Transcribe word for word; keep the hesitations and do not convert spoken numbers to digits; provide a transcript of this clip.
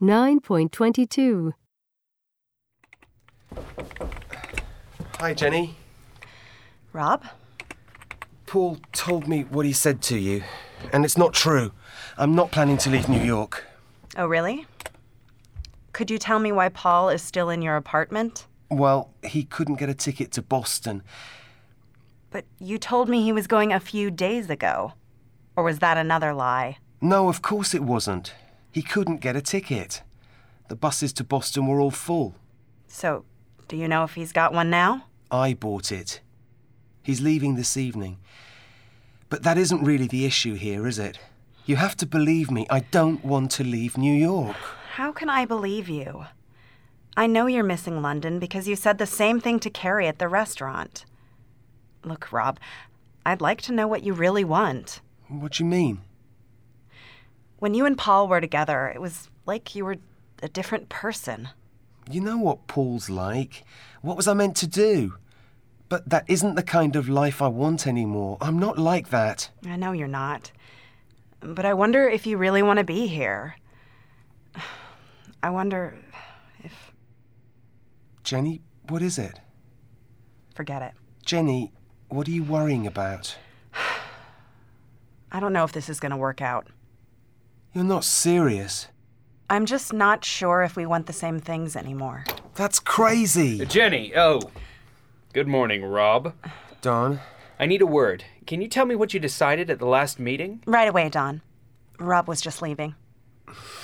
nine point twenty-two. Hi, Jenny. Rob? Paul told me what he said to you, and it's not true. I'm not planning to leave New York. Oh, really? Could you tell me why Paul is still in your apartment? Well, he couldn't get a ticket to Boston. But you told me he was going a few days ago. Or was that another lie? No, of course it wasn't. He couldn't get a ticket. The buses to Boston were all full. So, do you know if he's got one now? I bought it. He's leaving this evening. But that isn't really the issue here, is it? You have to believe me, I don't want to leave New York. How can I believe you? I know you're missing London because you said the same thing to Carrie at the restaurant. Look, Rob, I'd like to know what you really want. What do you mean? When you and Paul were together, it was like you were a different person. You know what Paul's like. What was I meant to do? But that isn't the kind of life I want anymore. I'm not like that. I know you're not. But I wonder if you really want to be here. I wonder if... Jenny, what is it? Forget it. Jenny, what are you worrying about? I don't know if this is going to work out. You're not serious. I'm just not sure if we want the same things anymore. That's crazy. Jenny, oh. Good morning, Rob. Don? I need a word. Can you tell me what you decided at the last meeting? Right away, Don. Rob was just leaving.